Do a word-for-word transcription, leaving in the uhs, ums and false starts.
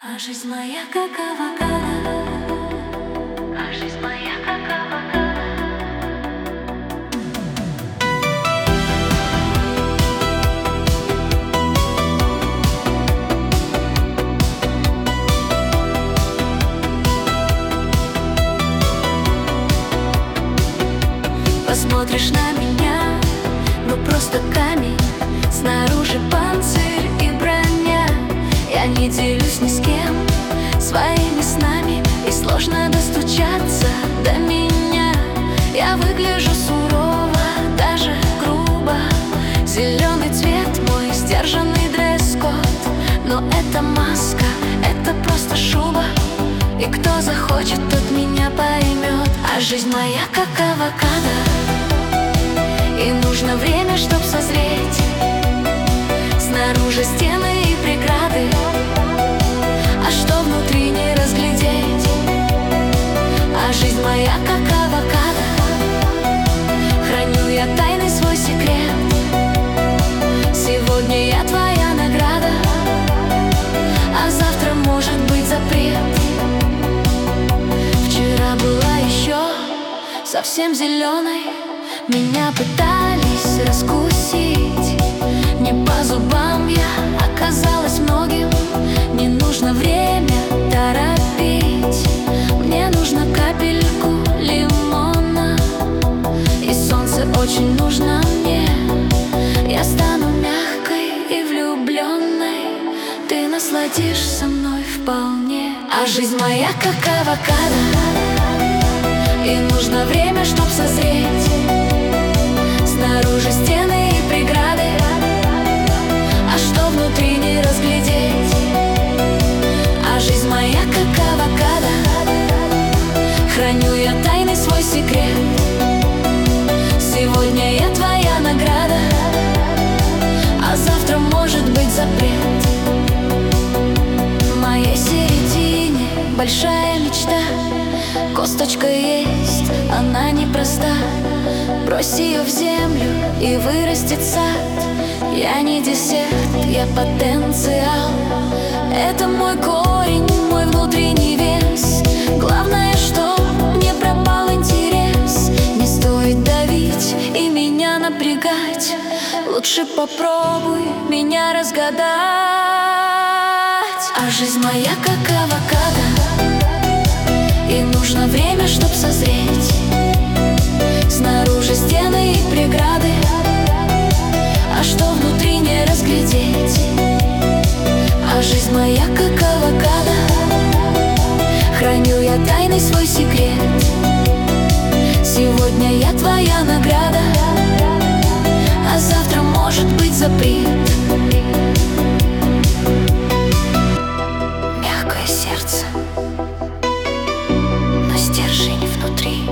А жизнь моя как авокадо, а жизнь моя как авокадо. Посмотришь на меня, ну просто камень, снаружи панцирь и броня. Я не делюсь ни с кем своими снами, и сложно достучаться до меня. Я выгляжу сурово, даже грубо. Зеленый цвет мой сдержанный дресс-код, но это маска, это просто шуба. И кто захочет, тот меня поймет. А жизнь моя как авокадо, и нужно время, чтоб созреть. Снаружи стены и преграды, а что внутри не разглядеть. А жизнь моя как авокадо, храню я тайный свой секрет. Сегодня я твоя награда, а завтра может быть запрет. Вчера была еще совсем зеленой, меня пытались раскусить. Не по зубам я оказалась многим. Не нужно время торопить, мне нужно капельку лимона. И солнце очень нужно мне. Я стану мягкой и влюбленной, ты насладишься мной вполне. А жизнь моя как авокадо, и нужно время, чтоб созреть. Снаружи стены и преграды, а что внутри не разглядеть. А жизнь моя как авокадо, храню я тайный свой секрет. Сегодня я твоя награда, а завтра может быть запрет. В моей середине большая мечта, косточка есть, она непроста. Брось ее в землю и вырастет сад. Я не десерт, я потенциал. Это мой корень, мой внутренний вес. Главное, что не пропал интерес. Не стоит давить и меня напрягать, лучше попробуй меня разгадать. А жизнь моя как авокадо, и нужно время, чтоб созреть. Снаружи стены и преграды, а что внутри не разглядеть. А жизнь моя как авокадо, храню я тайный свой секрет. Сегодня я твоя награда, а завтра может быть запрет. Мягкое сердце, но стержень внутри.